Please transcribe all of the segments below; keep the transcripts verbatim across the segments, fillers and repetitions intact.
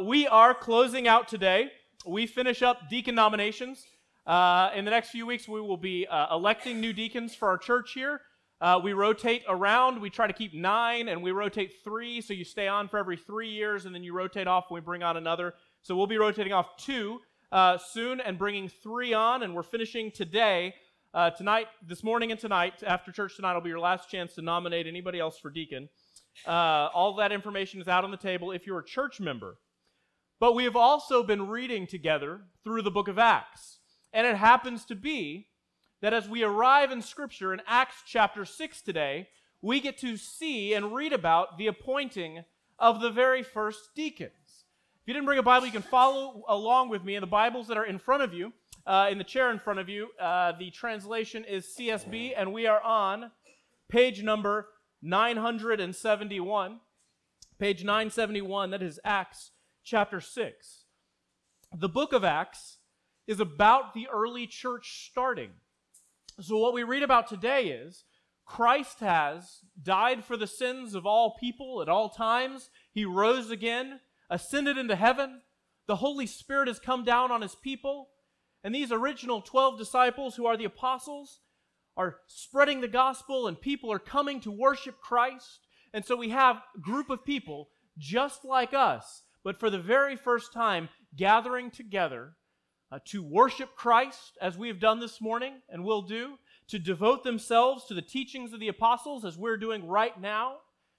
we are closing out today. We finish up deacon nominations. Uh, in the next few weeks, we will be uh, electing new deacons for our church here. Uh, we rotate around. We try to keep nine, and we rotate three, so you stay on for every three years, and then you rotate off when we bring on another. So we'll be rotating off two uh, soon and bringing three on, and we're finishing today. Uh, tonight, this morning and tonight, after church tonight, will be your last chance to nominate anybody else for deacon. Uh, all that information is out on the table if you're a church member. But we have also been reading together through the book of Acts. And it happens to be that as we arrive in Scripture in Acts chapter six today, we get to see and read about the appointing of the very first deacons. If you didn't bring a Bible, you can follow along with me in the Bibles that are in front of you, uh, in the chair in front of you. Uh, the translation is C S B, and we are on page number nine hundred seventy-one. Page nine seventy-one, that is Acts chapter six. The book of Acts is about the early church starting. So what we read about today is Christ has died for the sins of all people at all times. He rose again, ascended into heaven. The Holy Spirit has come down on his people. And these original twelve disciples, who are the apostles, are spreading the gospel, and people are coming to worship Christ. And so we have a group of people just like us, but for the very first time gathering together uh, to worship Christ, as we have done this morning and will do, to devote themselves to the teachings of the apostles, as we're doing right now.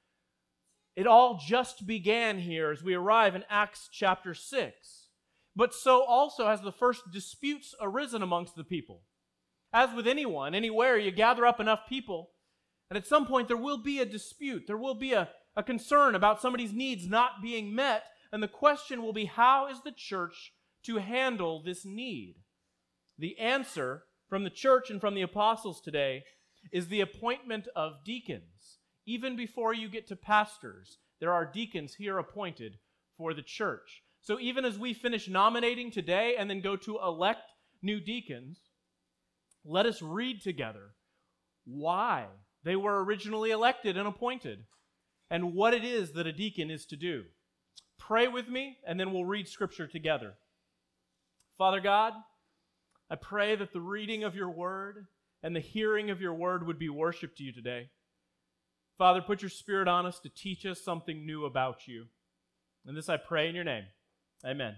It all just began here as we arrive in Acts chapter six. But so also has the first disputes arisen amongst the people. As with anyone, anywhere, you gather up enough people, and at some point there will be a dispute. There will be a, a concern about somebody's needs not being met, and the question will be, how is the church to handle this need? The answer from the church and from the apostles today is the appointment of deacons. Even before you get to pastors, there are deacons here appointed for the church. So even as we finish nominating today and then go to elect new deacons, let us read together why they were originally elected and appointed and what it is that a deacon is to do. Pray with me, and then we'll read Scripture together. Father God, I pray that the reading of your word and the hearing of your word would be worship to you today. Father, put your Spirit on us to teach us something new about you. And this I pray in your name. Amen.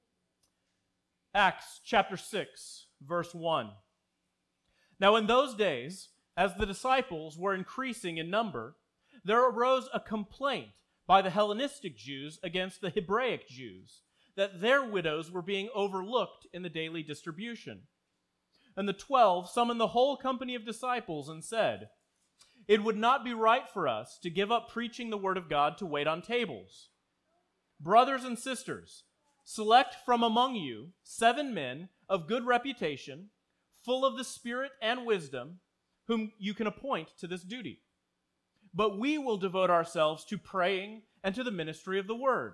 Acts chapter six, verse one. Now in those days, as the disciples were increasing in number, there arose a complaint by the Hellenistic Jews against the Hebraic Jews, that their widows were being overlooked in the daily distribution. And the twelve summoned the whole company of disciples and said, "It would not be right for us to give up preaching the word of God to wait on tables. Brothers and sisters, select from among you seven men of good reputation, full of the Spirit and wisdom, whom you can appoint to this duty. But we will devote ourselves to praying and to the ministry of the word."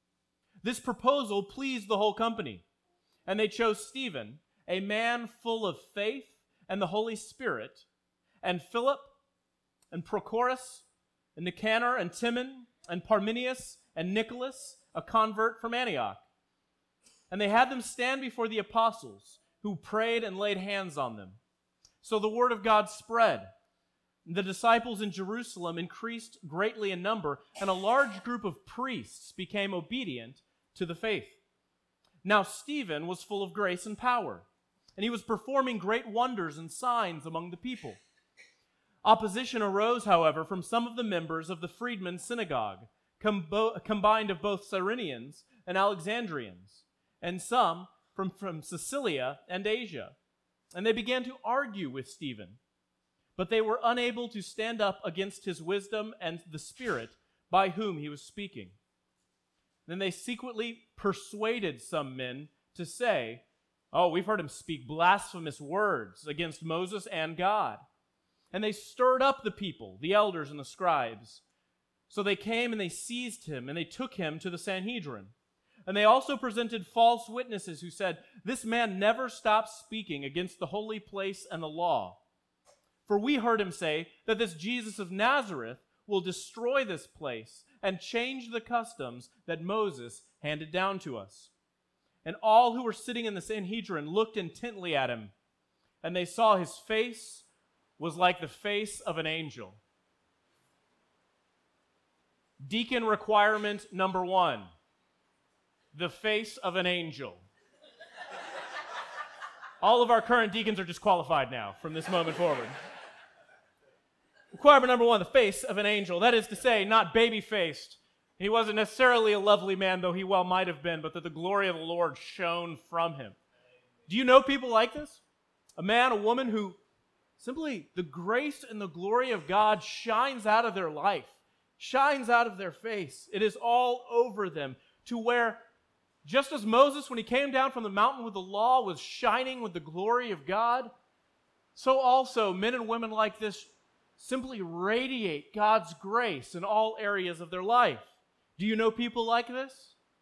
This proposal pleased the whole company, and they chose Stephen, a man full of faith and the Holy Spirit, and Philip, and Prochorus, and Nicanor, and Timon, and Parmenius, and Nicholas, a convert from Antioch. And they had them stand before the apostles, who prayed and laid hands on them. So the word of God spread. The disciples in Jerusalem increased greatly in number, and a large group of priests became obedient to the faith. Now Stephen was full of grace and power, and he was performing great wonders and signs among the people. Opposition arose, however, from some of the members of the freedmen's synagogue, combo- combined of both Cyrenians and Alexandrians, and some from, from Sicilia and Asia. And they began to argue with Stephen, but they were unable to stand up against his wisdom and the Spirit by whom he was speaking. Then they secretly persuaded some men to say, "Oh, we've heard him speak blasphemous words against Moses and God." And they stirred up the people, the elders and the scribes. So they came and they seized him, and they took him to the Sanhedrin. And they also presented false witnesses who said, "This man never stops speaking against the holy place and the law. For we heard him say that this Jesus of Nazareth will destroy this place and change the customs that Moses handed down to us. And all who were sitting in the Sanhedrin looked intently at him, and they saw his face was like the face of an angel. Deacon requirement number one, the face of an angel. All of our current deacons are disqualified now from this moment forward. Requirement number one, the face of an angel. That is to say, not baby-faced. He wasn't necessarily a lovely man, though he well might have been, but that the glory of the Lord shone from him. Do you know people like this? A man, a woman who simply the grace and the glory of God shines out of their life, shines out of their face. It is all over them, to where just as Moses, when he came down from the mountain with the law, was shining with the glory of God, so also men and women like this simply radiate God's grace in all areas of their life. Do you know people like this?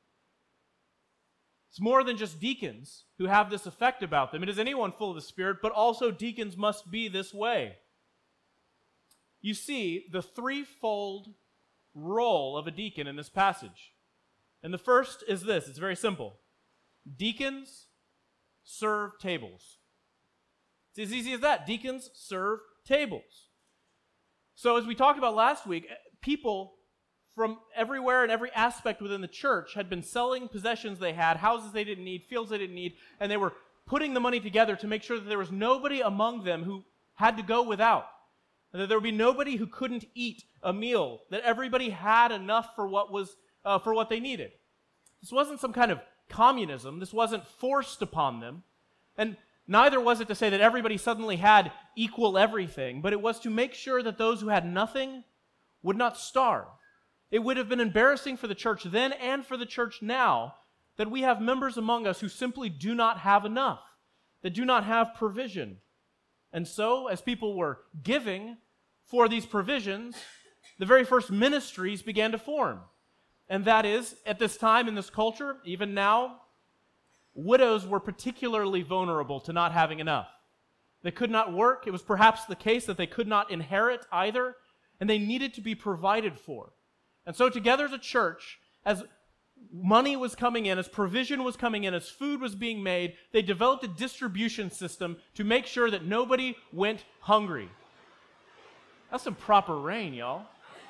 It's more than just deacons who have this effect about them. It is anyone full of the Spirit, but also deacons must be this way. You see the threefold role of a deacon in this passage. And the first is this. It's very simple. Deacons serve tables. It's as easy as that. Deacons serve tables. So as we talked about last week, people from everywhere and every aspect within the church had been selling possessions they had, houses they didn't need, fields they didn't need, and they were putting the money together to make sure that there was nobody among them who had to go without, and that there would be nobody who couldn't eat a meal, that everybody had enough for what was uh, for what they needed. This wasn't some kind of communism. This wasn't forced upon them, and neither was it to say that everybody suddenly had equal everything, but it was to make sure that those who had nothing would not starve. It would have been embarrassing for the church then and for the church now that we have members among us who simply do not have enough, that do not have provision. And so, as people were giving for these provisions, the very first ministries began to form. And that is, at this time in this culture, even now, widows were particularly vulnerable to not having enough. They could not work. It was perhaps the case that they could not inherit either, and they needed to be provided for. And so together as a church, as money was coming in, as provision was coming in, as food was being made, they developed a distribution system to make sure that nobody went hungry. That's some proper rain, y'all.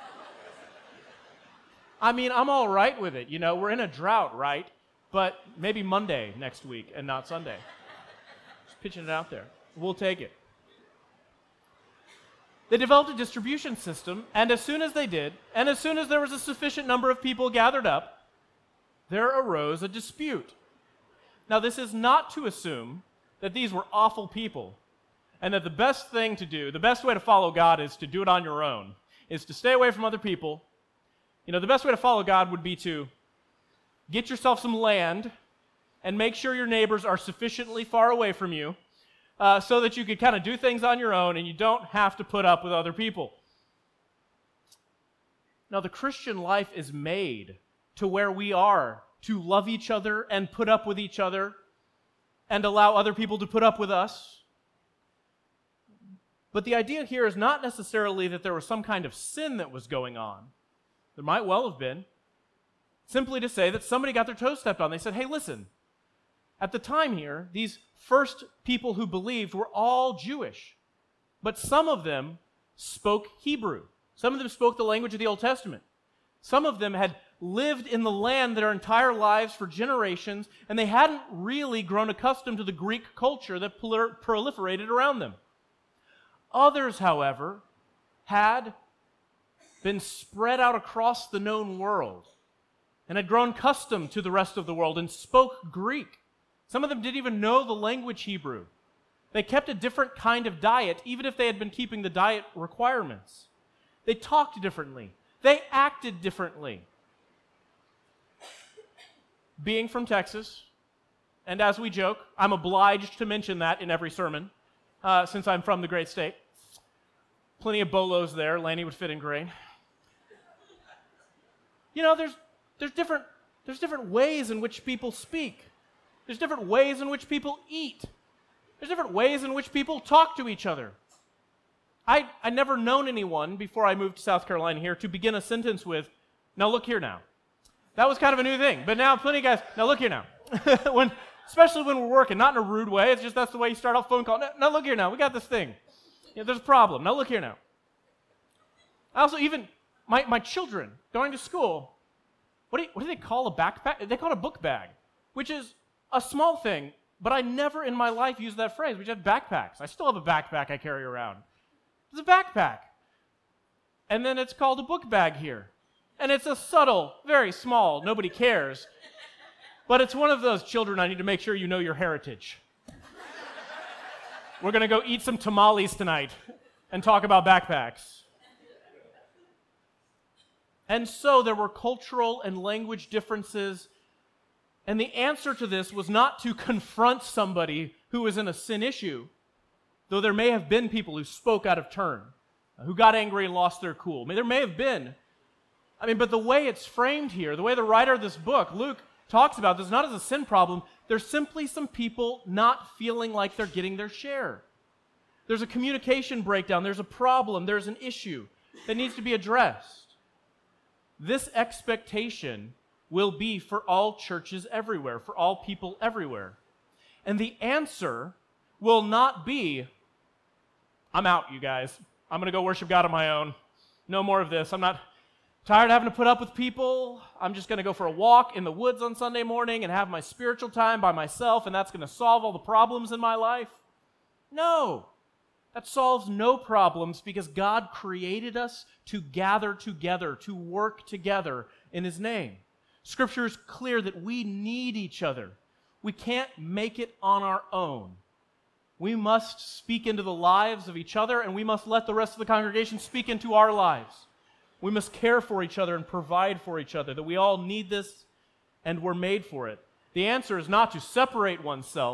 I mean, I'm all right with it. You know, we're in a drought, right? But maybe Monday next week and not Sunday. Just pitching it out there. We'll take it. They developed a distribution system, and as soon as they did, and as soon as there was a sufficient number of people gathered up, there arose a dispute. Now, this is not to assume that these were awful people, and that the best thing to do, the best way to follow God is to do it on your own, is to stay away from other people. You know, the best way to follow God would be to get yourself some land and make sure your neighbors are sufficiently far away from you uh, so that you could kind of do things on your own and you don't have to put up with other people. Now, the Christian life is made to where we are to love each other and put up with each other and allow other people to put up with us. But the idea here is not necessarily that there was some kind of sin that was going on. There might well have been. Simply to say that somebody got their toes stepped on. They said, hey, listen, at the time here, these first people who believed were all Jewish, but some of them spoke Hebrew. Some of them spoke the language of the Old Testament. Some of them had lived in the land their entire lives for generations, and they hadn't really grown accustomed to the Greek culture that proliferated around them. Others, however, had been spread out across the known world and had grown accustomed to the rest of the world and spoke Greek. Some of them didn't even know the language Hebrew. They kept a different kind of diet, even if they had been keeping the diet requirements. They talked differently. They acted differently. Being from Texas, and as we joke, I'm obliged to mention that in every sermon, uh, since I'm from the great state. Plenty of bolos there. Lanny would fit in great. You know, there's there's different there's different ways in which people speak. There's different ways in which people eat. There's different ways in which people talk to each other. I I never known anyone before I moved to South Carolina here to begin a sentence with, now look here now. That was kind of a new thing. But now plenty of guys, now look here now. when, especially when we're working, not in a rude way. It's just that's the way you start off a phone call. Now, now look here now. We got this thing. You know, there's a problem. Now look here now. I also even, my, my children going to school, what do, you, what do they call a backpack? They call it a book bag, which is a small thing, but I never in my life used that phrase. We just had backpacks. I still have a backpack I carry around. It's a backpack. And then it's called a book bag here. And it's a subtle, very small, nobody cares. But it's one of those children, I need to make sure you know your heritage. We're going to go eat some tamales tonight and talk about backpacks. And so there were cultural and language differences. And the answer to this was not to confront somebody who was in a sin issue, though there may have been people who spoke out of turn, who got angry and lost their cool. I mean, there may have been. I mean, but the way it's framed here, the way the writer of this book, Luke, talks about this not as a sin problem, there's simply some people not feeling like they're getting their share. There's a communication breakdown, there's a problem, there's an issue that needs to be addressed. This expectation will be for all churches everywhere, for all people everywhere. And the answer will not be, I'm out, you guys. I'm going to go worship God on my own. No more of this. I'm not tired of having to put up with people. I'm just going to go for a walk in the woods on Sunday morning and have my spiritual time by myself, and that's going to solve all the problems in my life. No. That solves no problems because God created us to gather together, to work together in His name. Scripture is clear that we need each other. We can't make it on our own. We must speak into the lives of each other, and we must let the rest of the congregation speak into our lives. We must care for each other and provide for each other, that we all need this and we're made for it. The answer is not to separate oneself.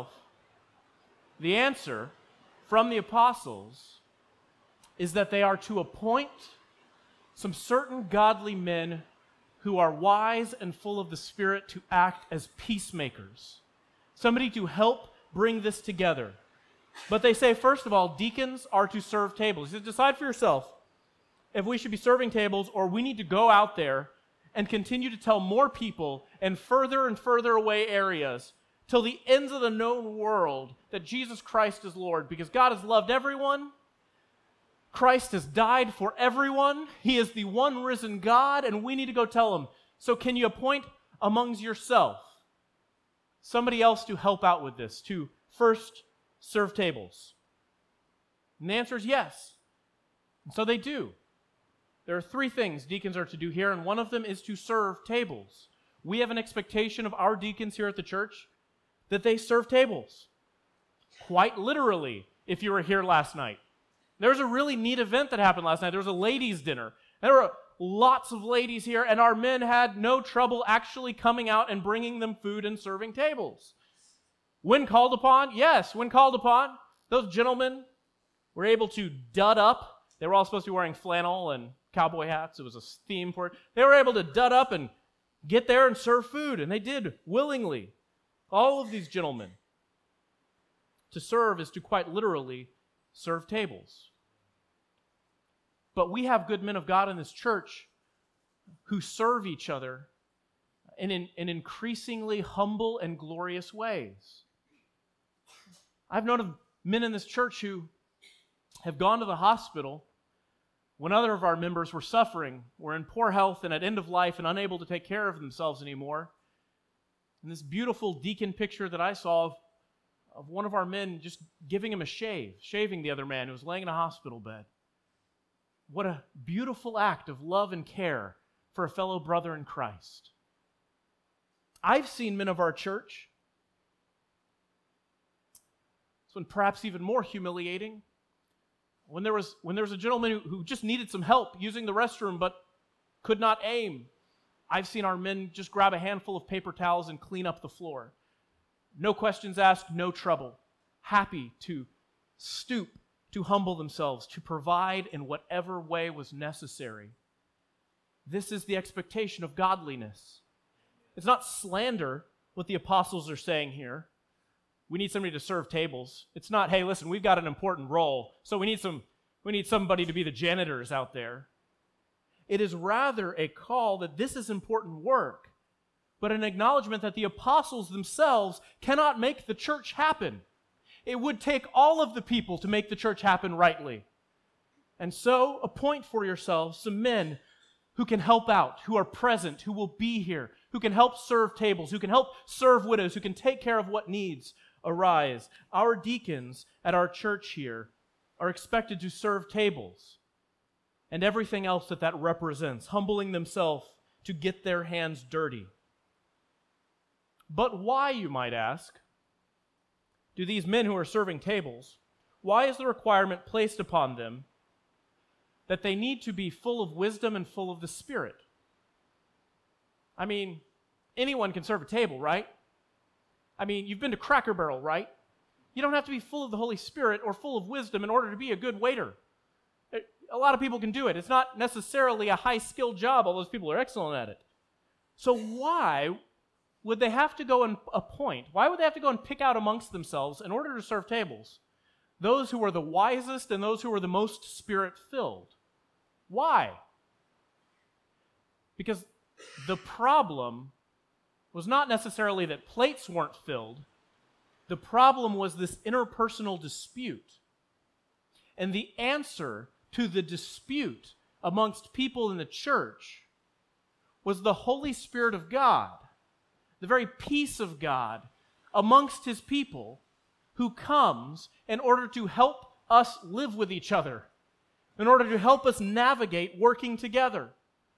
The answer from the apostles is that they are to appoint some certain godly men who are wise and full of the Spirit to act as peacemakers. Somebody to help bring this together. But they say, first of all, deacons are to serve tables. You decide for yourself if we should be serving tables or we need to go out there and continue to tell more people in further and further away areas till the ends of the known world that Jesus Christ is Lord, because God has loved everyone. Christ has died for everyone. He is the one risen God, and we need to go tell Him. So can you appoint amongst yourself somebody else to help out with this, to first serve tables? And the answer is yes. And so they do. There are three things deacons are to do here, and one of them is to serve tables. We have an expectation of our deacons here at the church that they serve tables. Quite literally, if you were here last night. There was a really neat event that happened last night. There was a ladies' dinner. There were lots of ladies here, and our men had no trouble actually coming out and bringing them food and serving tables. When called upon, yes, when called upon, those gentlemen were able to dud up. They were all supposed to be wearing flannel and cowboy hats. It was a theme for it. They were able to dud up and get there and serve food, and they did willingly. All of these gentlemen. To serve is to quite literally serve tables. But we have good men of God in this church who serve each other in, in, in increasingly humble and glorious ways. I've known of men in this church who have gone to the hospital when other of our members were suffering, were in poor health and at end of life and unable to take care of themselves anymore. And this beautiful deacon picture that I saw of, of one of our men just giving him a shave, shaving the other man who was laying in a hospital bed. What a beautiful act of love and care for a fellow brother in Christ. I've seen men of our church. This one perhaps even more humiliating. When there was, when there was a gentleman who, who just needed some help using the restroom but could not aim, I've seen our men just grab a handful of paper towels and clean up the floor. No questions asked, no trouble. Happy to stoop, to humble themselves, to provide in whatever way was necessary. This is the expectation of godliness. It's not slander what the apostles are saying here. We need somebody to serve tables. It's not, hey, listen, we've got an important role, so we need some, we need somebody to be the janitors out there. It is rather a call that this is important work. but an acknowledgement that the apostles themselves cannot make the church happen. It would take all of the people to make the church happen rightly. And so appoint for yourselves some men who can help out, who are present, who will be here, who can help serve tables, who can help serve widows, who can take care of what needs arise. Our deacons at our church here are expected to serve tables and everything else that that represents, humbling themselves to get their hands dirty. But why, you might ask, do these men who are serving tables, why is the requirement placed upon them that they need to be full of wisdom and full of the Spirit? I mean, anyone can serve a table, right? I mean, you've been to Cracker Barrel, right? You don't have to be full of the Holy Spirit or full of wisdom in order to be a good waiter. A lot of people can do it. It's not necessarily a high-skilled job, although those people are excellent at it. So why would they have to go and appoint, why would they have to go and pick out amongst themselves in order to serve tables those who are the wisest and those who are the most Spirit-filled? Why? Because the problem was not necessarily that plates weren't filled. The problem was this interpersonal dispute. And the answer to the dispute amongst people in the church was the Holy Spirit of God, the very peace of God amongst His people, who comes in order to help us live with each other, in order to help us navigate working together.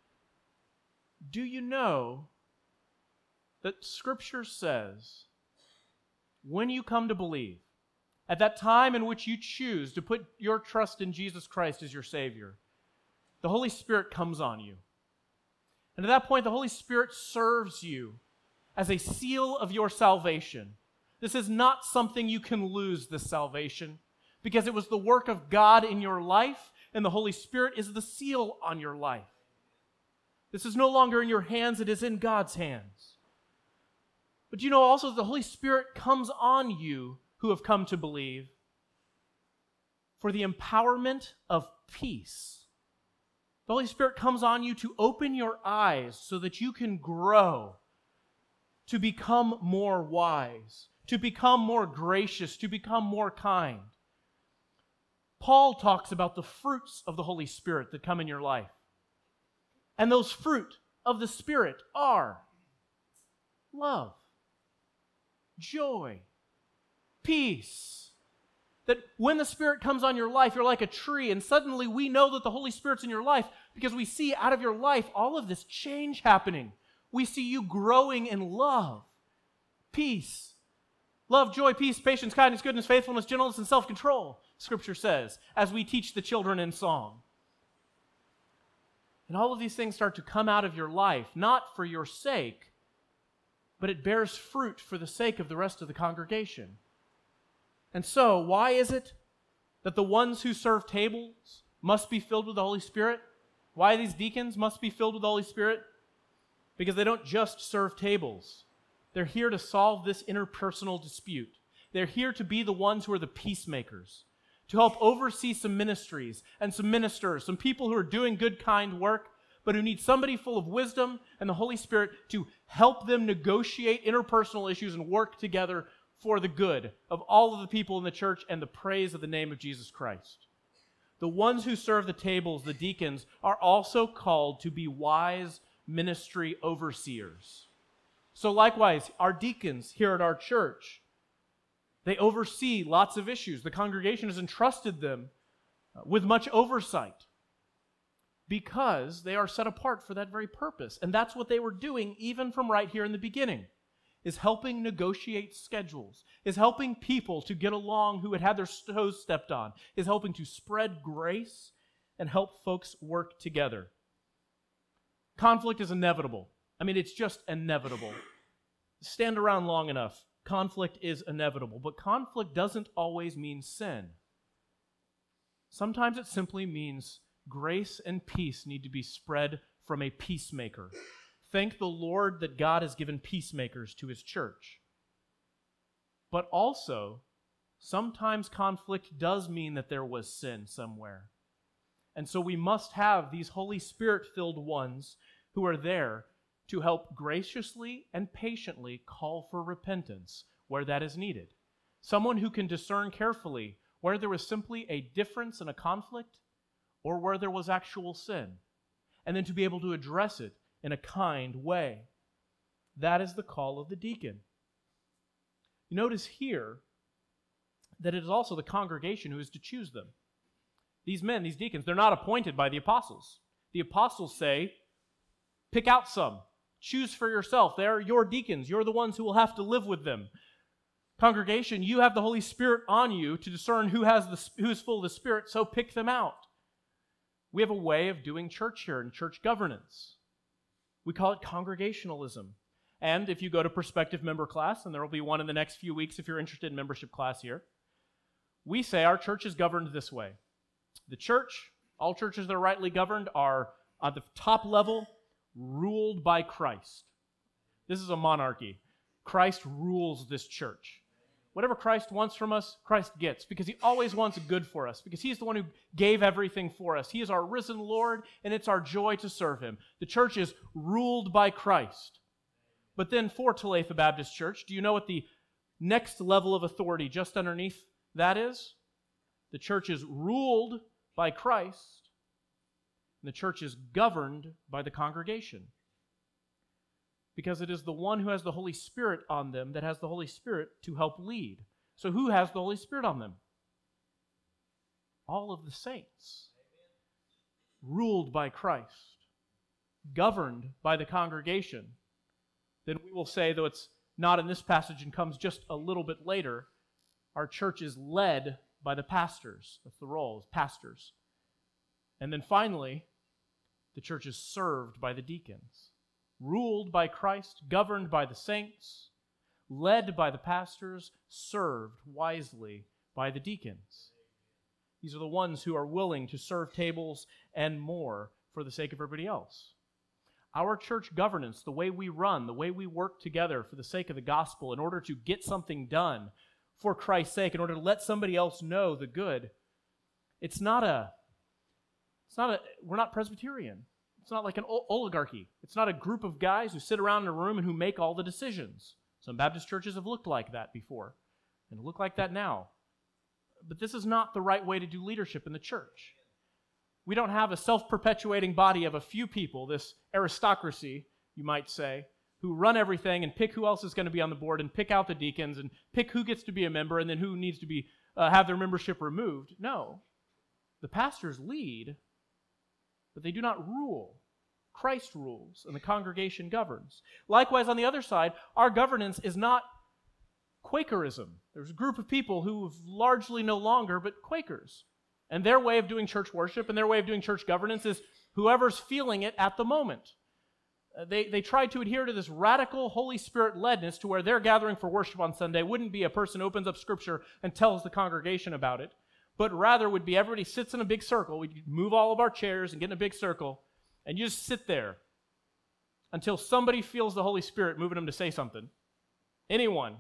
Do you know that Scripture says, when you come to believe, at that time in which you choose to put your trust in Jesus Christ as your Savior, the Holy Spirit comes on you. And at that point, the Holy Spirit serves you as a seal of your salvation. This is not something you can lose, this salvation, because it was the work of God in your life, and the Holy Spirit is the seal on your life. This is no longer in your hands, it is in God's hands. But you know also that the Holy Spirit comes on you who have come to believe for the empowerment of peace. The Holy Spirit comes on you to open your eyes so that you can grow, to become more wise, to become more gracious, to become more kind. Paul talks about the fruits of the Holy Spirit that come in your life. And those fruit of the Spirit are love, joy, peace. That when the Spirit comes on your life, you're like a tree, and suddenly we know that the Holy Spirit's in your life because we see out of your life all of this change happening. We see you growing in love, peace, love, joy, peace, patience, kindness, goodness, faithfulness, gentleness, and self-control, Scripture says, as we teach the children in song. And all of these things start to come out of your life, not for your sake, but it bears fruit for the sake of the rest of the congregation. And so, why is it that the ones who serve tables must be filled with the Holy Spirit? Why these deacons must be filled with the Holy Spirit? Because they don't just serve tables. They're here to solve this interpersonal dispute. They're here to be the ones who are the peacemakers, to help oversee some ministries and some ministers, some people who are doing good, kind work, but who need somebody full of wisdom and the Holy Spirit to help them negotiate interpersonal issues and work together for the good of all of the people in the church and the praise of the name of Jesus Christ. The ones who serve the tables, the deacons, are also called to be wise ministry overseers. So likewise, our deacons here at our church, they oversee lots of issues. The congregation has entrusted them with much oversight because they are set apart for that very purpose. And that's what they were doing even from right here in the beginning, is helping negotiate schedules, is helping people to get along who had had their toes stepped on, is helping to spread grace and help folks work together. Conflict is inevitable. I mean, it's just inevitable. Stand around long enough. Conflict is inevitable, but conflict doesn't always mean sin. Sometimes it simply means grace and peace need to be spread from a peacemaker. Thank the Lord that God has given peacemakers to His church. But also, sometimes conflict does mean that there was sin somewhere. And so we must have these Holy Spirit-filled ones who are there to help graciously and patiently call for repentance where that is needed. Someone who can discern carefully where there was simply a difference and a conflict or where there was actual sin, and then to be able to address it in a kind way. That is the call of the deacon. You notice here that it is also the congregation who is to choose them. These men, these deacons, they're not appointed by the apostles. The apostles say, pick out some. Choose for yourself. They're your deacons. You're the ones who will have to live with them. Congregation, you have the Holy Spirit on you to discern who has the who is full of the Spirit, so pick them out. We have a way of doing church here and church governance. We call it congregationalism. And if you go to prospective member class, and there will be one in the next few weeks if you're interested in membership class here, we say our church is governed this way. The church, all churches that are rightly governed, are at the top level, ruled by Christ. This is a monarchy. Christ rules this church. Whatever Christ wants from us, Christ gets, because he always wants good for us, because he's the one who gave everything for us. He is our risen Lord, and it's our joy to serve him. The church is ruled by Christ. But then for Talitha Baptist Church, do you know what the next level of authority just underneath that is? The church is ruled by Christ, and the church is governed by the congregation. Because it is the one who has the Holy Spirit on them that has the Holy Spirit to help lead. So who has the Holy Spirit on them? All of the saints. Ruled by Christ. Governed by the congregation. Then we will say, though it's not in this passage and comes just a little bit later, our church is led by the pastors. That's the role, is pastors. And then finally, the church is served by the deacons. Ruled by Christ, governed by the saints, led by the pastors, served wisely by the deacons. These are the ones who are willing to serve tables and more for the sake of everybody else. Our church governance, the way we run, the way we work together for the sake of the gospel in order to get something done for Christ's sake, in order to let somebody else know the good, it's not a, it's not a, we're not Presbyterian. It's not like an oligarchy. It's not a group of guys who sit around in a room and who make all the decisions. Some Baptist churches have looked like that before, and look like that now. But this is not the right way to do leadership in the church. We don't have a self-perpetuating body of a few people, this aristocracy, you might say, who run everything and pick who else is going to be on the board and pick out the deacons and pick who gets to be a member and then who needs to be uh, have their membership removed. No. The pastors lead, but they do not rule. Christ rules, and the congregation governs. Likewise, on the other side, our governance is not Quakerism. There's a group of people who have largely no longer, but Quakers. And their way of doing church worship and their way of doing church governance is whoever's feeling it at the moment. Uh, they, they try to adhere to this radical Holy Spirit-ledness to where their gathering for worship on Sunday wouldn't be a person opens up Scripture and tells the congregation about it, but rather would be everybody sits in a big circle. We move all of our chairs and get in a big circle, and you just sit there until somebody feels the Holy Spirit moving them to say something. Anyone.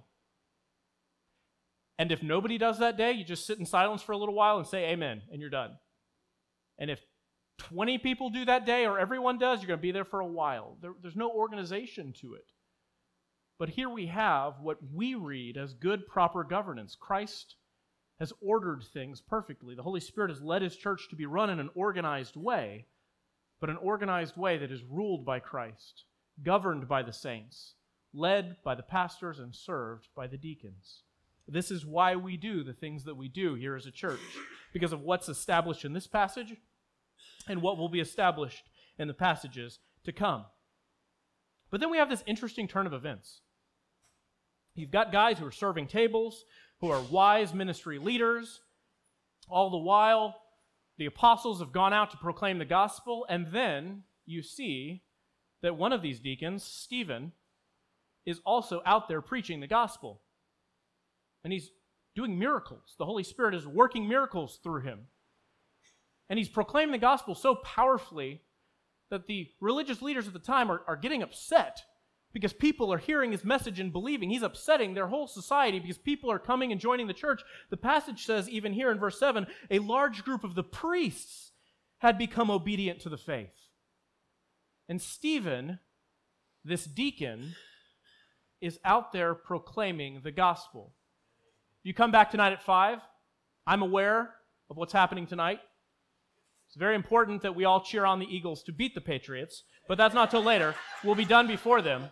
And if nobody does that day, you just sit in silence for a little while and say amen, and you're done. And if twenty people do that day, or everyone does, you're going to be there for a while. There, there's no organization to it. But here we have what we read as good, proper governance. Christ has ordered things perfectly. The Holy Spirit has led His church to be run in an organized way, but an organized way that is ruled by Christ, governed by the saints, led by the pastors, and served by the deacons. This is why we do the things that we do here as a church, because of what's established in this passage and what will be established in the passages to come. But then we have this interesting turn of events. You've got guys who are serving tables, who are wise ministry leaders. All the while, the apostles have gone out to proclaim the gospel, and then you see that one of these deacons, Stephen, is also out there preaching the gospel. And he's doing miracles. The Holy Spirit is working miracles through him. And he's proclaiming the gospel so powerfully that the religious leaders at the time are, are getting upset because people are hearing his message and believing. He's upsetting their whole society because people are coming and joining the church. The passage says, even here in verse seven, a large group of the priests had become obedient to the faith. And Stephen this deacon is out there proclaiming the gospel. You come back tonight at five. I'm aware of what's happening tonight. It's very important that we all cheer on the Eagles to beat the Patriots, but that's not till later. We'll be done before them.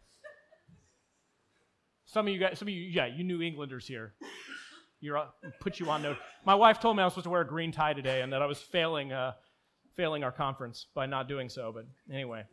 Some of you guys, some of you, yeah, you New Englanders here. You're uh, put you on note. My wife told me I was supposed to wear a green tie today, and that I was failing, uh, failing our conference by not doing so. But anyway,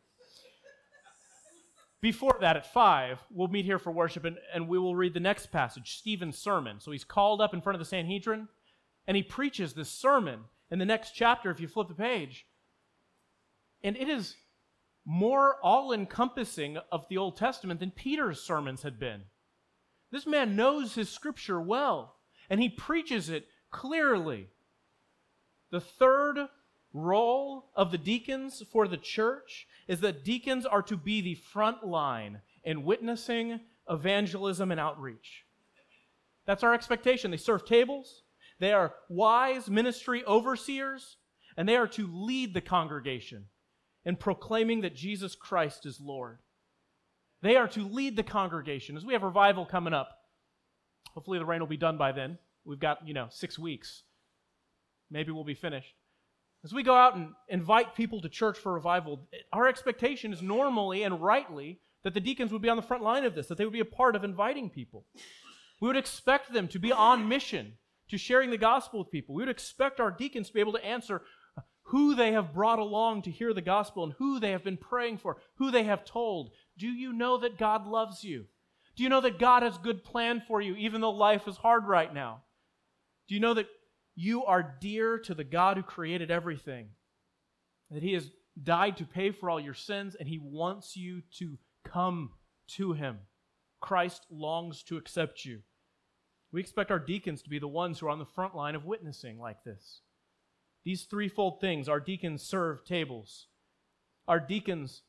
before that, at five, we'll meet here for worship, and, and we will read the next passage, Stephen's sermon. So he's called up in front of the Sanhedrin, and he preaches this sermon in the next chapter. If you flip the page, and it is more all-encompassing of the Old Testament than Peter's sermons had been. This man knows his scripture well, and he preaches it clearly. The third role of the deacons for the church is that deacons are to be the front line in witnessing, evangelism, and outreach. That's our expectation. They serve tables, they are wise ministry overseers, and they are to lead the congregation in proclaiming that Jesus Christ is Lord. They are to lead the congregation. As we have revival coming up, hopefully the rain will be done by then. We've got, you know, six weeks. Maybe we'll be finished. As we go out and invite people to church for revival, our expectation is normally and rightly that the deacons would be on the front line of this, that they would be a part of inviting people. We would expect them to be on mission, to sharing the gospel with people. We would expect our deacons to be able to answer who they have brought along to hear the gospel and who they have been praying for, who they have told. Do you know that God loves you? Do you know that God has a good plan for you, even though life is hard right now? Do you know that you are dear to the God who created everything? That He has died to pay for all your sins, and He wants you to come to Him. Christ longs to accept you. We expect our deacons to be the ones who are on the front line of witnessing like this. These threefold things: our deacons serve tables, our deacons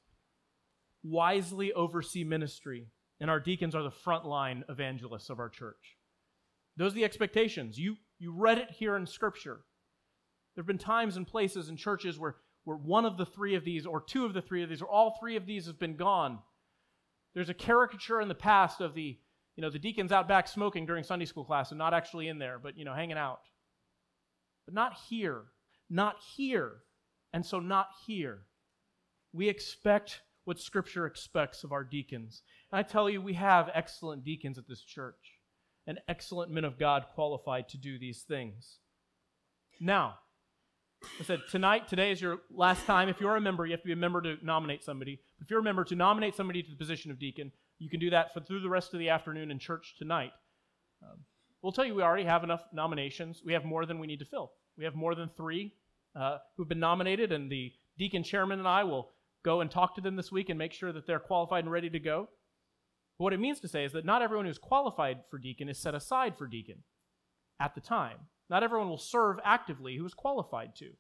wisely oversee ministry, and our deacons are the frontline evangelists of our church. Those are the expectations. You, you read it here in Scripture. There have been times and places in churches where, where one of the three of these, or two of the three of these, or all three of these have been gone. There's a caricature in the past of the, you know, the deacons out back smoking during Sunday school class and not actually in there, but, you know, hanging out. But not here. Not here. And so not here. We expect what Scripture expects of our deacons. And I tell you, we have excellent deacons at this church, and excellent men of God qualified to do these things. Now, I said tonight, today is your last time. If you're a member, you have to be a member to nominate somebody. If you're a member to nominate somebody to the position of deacon, you can do that for through the rest of the afternoon in church tonight. Um, we'll tell you we already have enough nominations. We have more than we need to fill. We have more than three uh, who've been nominated, and the deacon chairman and I will go and talk to them this week and make sure that they're qualified and ready to go. But what it means to say is that not everyone who's qualified for deacon is set aside for deacon at the time. Not everyone will serve actively who is qualified to.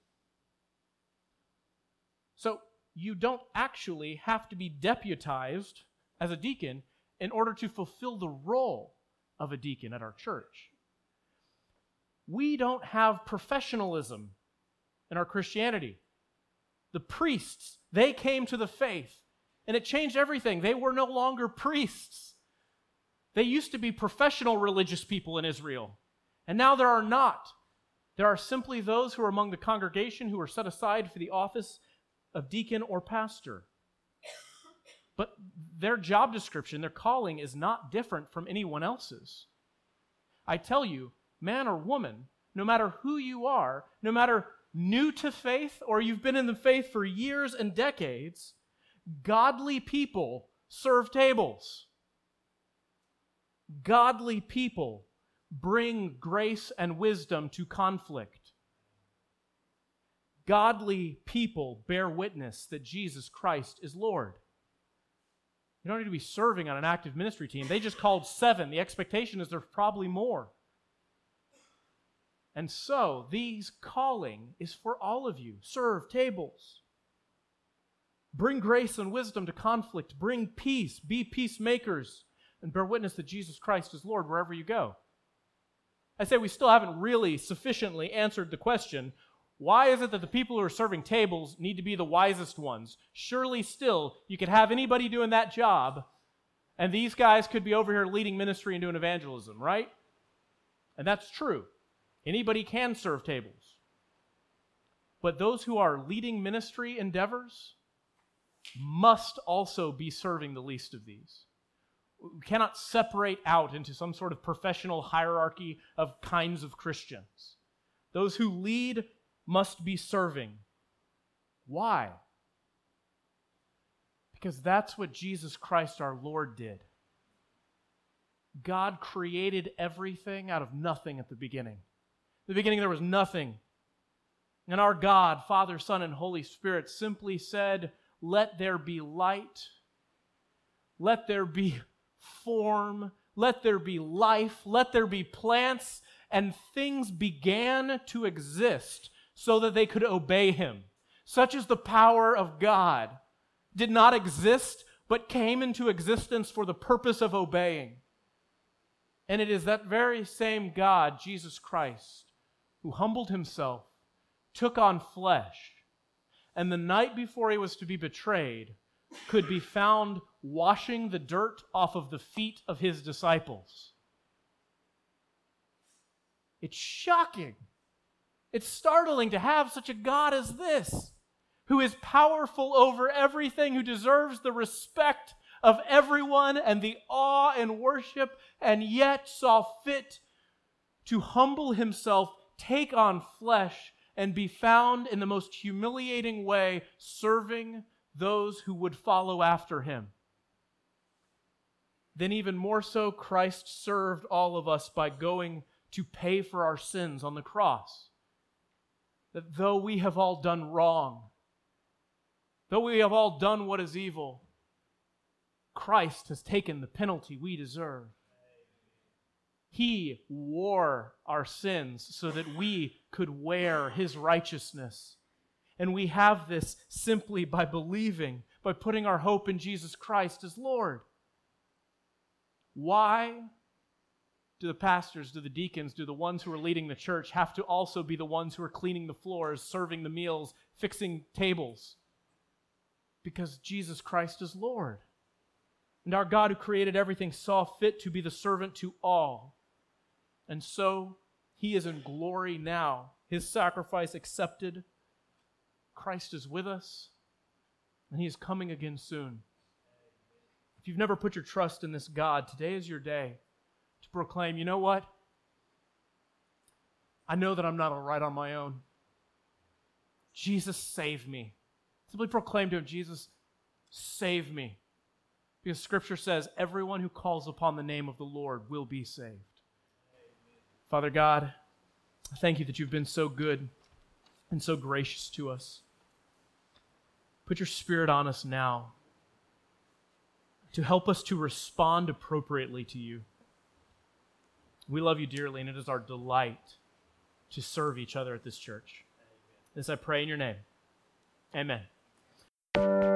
So you don't actually have to be deputized as a deacon in order to fulfill the role of a deacon at our church. We don't have professionalism in our Christianity. The priests, they came to the faith, and it changed everything. They were no longer priests. They used to be professional religious people in Israel, and now there are not. There are simply those who are among the congregation who are set aside for the office of deacon or pastor. But their job description, their calling, is not different from anyone else's. I tell you, man or woman, no matter who you are, no matter new to faith or you've been in the faith for years and decades, godly people serve tables. Godly people bring grace and wisdom to conflict. Godly people bear witness that Jesus Christ is Lord. You don't need to be serving on an active ministry team. They just called seven. The expectation is there's probably more. And so, these calling is for all of you. Serve tables. Bring grace and wisdom to conflict. Bring peace. Be peacemakers. And bear witness that Jesus Christ is Lord wherever you go. I say we still haven't really sufficiently answered the question, Why is it that the people who are serving tables need to be the wisest ones? Surely still, you could have anybody doing that job, and these guys could be over here leading ministry and doing evangelism, right? And that's true. Anybody can serve tables. But those who are leading ministry endeavors must also be serving the least of these. We cannot separate out into some sort of professional hierarchy of kinds of Christians. Those who lead must be serving. Why? Because that's what Jesus Christ our Lord did. God created everything out of nothing at the beginning. In the beginning there was nothing. And our God, Father, Son, and Holy Spirit simply said, "Let there be light. Let there be form. Let there be life. Let there be plants." And things began to exist so that they could obey Him. Such is the power of God. Did not exist, but came into existence for the purpose of obeying. And it is that very same God, Jesus Christ, who humbled Himself, took on flesh, and the night before He was to be betrayed, could be found washing the dirt off of the feet of His disciples. It's shocking. It's startling to have such a God as this, who is powerful over everything, who deserves the respect of everyone and the awe and worship, and yet saw fit to humble Himself, take on flesh, and be found in the most humiliating way, serving those who would follow after Him. Then even more so, Christ served all of us by going to pay for our sins on the cross. That though we have all done wrong, though we have all done what is evil, Christ has taken the penalty we deserve. He wore our sins so that we could wear His righteousness. And we have this simply by believing, by putting our hope in Jesus Christ as Lord. Why do the pastors, do the deacons, do the ones who are leading the church have to also be the ones who are cleaning the floors, serving the meals, fixing tables? Because Jesus Christ is Lord. And our God who created everything saw fit to be the servant to all. And so He is in glory now. His sacrifice accepted. Christ is with us, and He is coming again soon. If you've never put your trust in this God, today is your day to proclaim, you know what? I know that I'm not all right on my own. Jesus, save me. Simply proclaim to Him, Jesus, save me. Because Scripture says, everyone who calls upon the name of the Lord will be saved. Amen. Father God, I thank You that You've been so good and so gracious to us. Put Your Spirit on us now to help us to respond appropriately to You. We love You dearly, and it is our delight to serve each other at this church. This I pray in Your name. Amen.